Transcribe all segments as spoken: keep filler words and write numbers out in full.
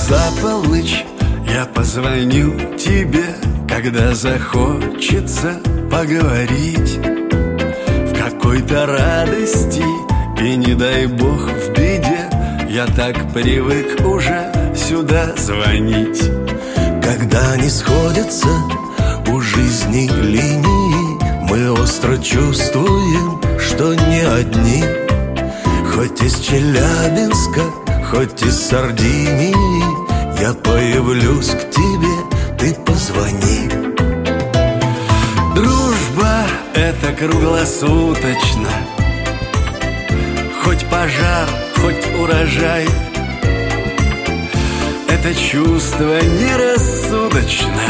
За полночь я позвоню тебе, когда захочется поговорить в какой-то радости и, не дай бог, в беде. Я так привык уже сюда звонить. Когда не сходятся у жизни линии, мы остро чувствуем, что не одни. Хоть из Челябинска, хоть из Сардинии, я появлюсь к тебе, ты позвони. Дружба — это круглосуточно, хоть пожар, хоть урожай. Это чувство нерассудочно.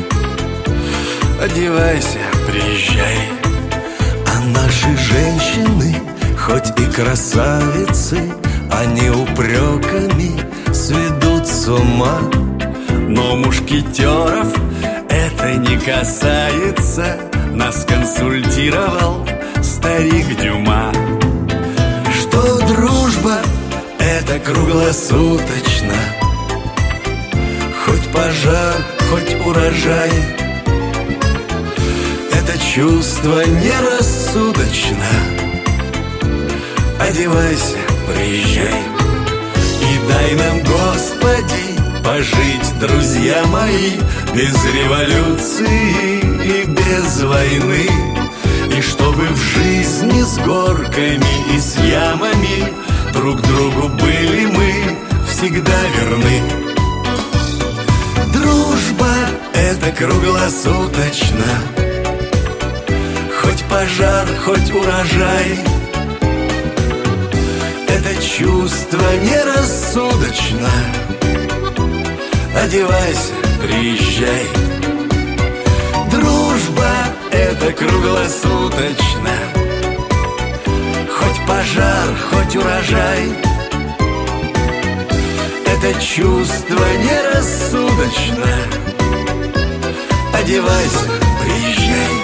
Одевайся, приезжай. А наши женщины, хоть и красавицы, они упреками сведут с ума. Но мушкетеров это не касается. Нас консультировал старик Дюма, что дружба — это круглосуточно, хоть пожар, хоть урожай. Это чувство нерассудочно. Одевайся, приезжай. И дай нам, Господи, пожить, друзья мои, без революции и без войны. И чтобы в жизни с горками и с ямами друг другу были мы всегда верны. Дружба — это круглосуточно, хоть пожар, хоть урожай. Это чувство нерассудочно. Одевайся, приезжай. Дружба — это круглосуточно, хоть пожар, хоть урожай. Это чувство нерассудочно. Одевайся, приезжай.